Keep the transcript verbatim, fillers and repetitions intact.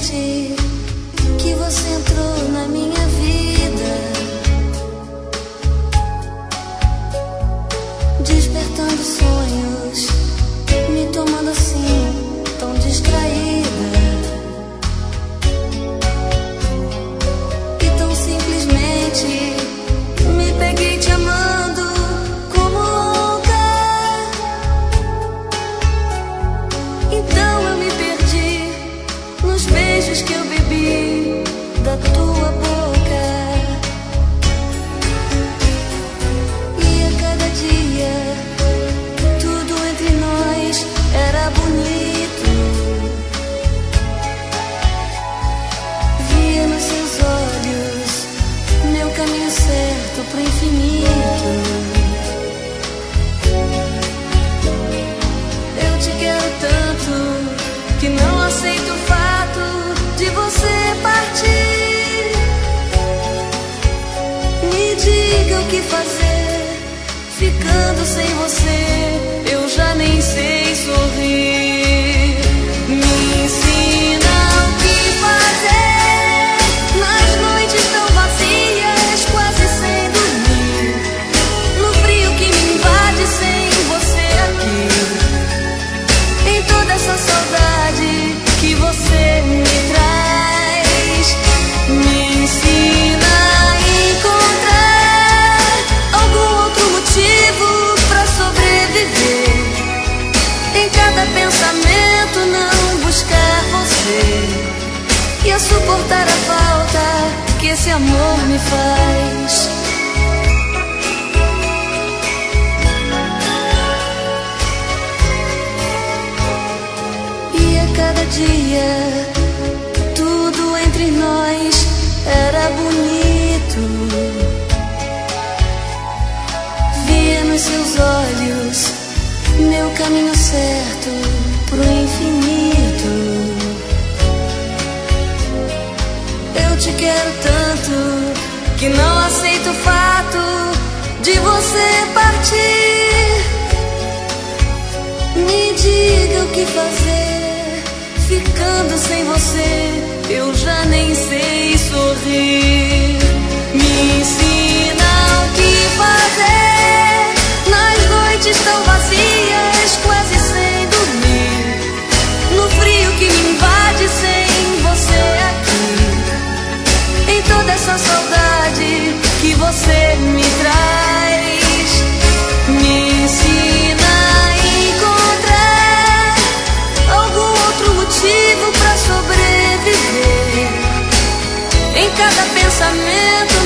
simplesmente que você entrou na minha vida, despertando sonhos, me tomando assim, tão distraída. E tão simplesmente me peguei te amando como louca. Então eu me perdi nos beijos que eu bebi da tua boca. E a cada dia tudo entre nós era bonito. Via nos seus olhos meu caminho certo pro infinito. Eu te quero tanto que não aceito o fato de você partir. Me diga o que fazer, ficando sem você eu já nem sei sorrir. Me ensina o que fazer nas noites tão vazias, quase sem dormir, no frio que me invade sem você aqui, em toda essa saudade que você me traz. Me ensina a encontrar algum outro motivo pra sobreviver, em cada pensamento não buscar você, e a suportar a falta que esse amor me faz. E a cada dia tudo entre nós era bonito. Via nos seus olhos meu caminho certo pro infinito. Eu te quero tanto que não aceito o fato de você partir. Me diga o que fazer, ficando sem você eu já nem sei sorrir. Me ensina o que fazer nas noites tão vazias, quase sem dormir, no frio que me invade sem você aqui, em toda essa saudade que você me traz. Me ensina a encontrar algum outro motivo pra sobreviver, em cada pensamento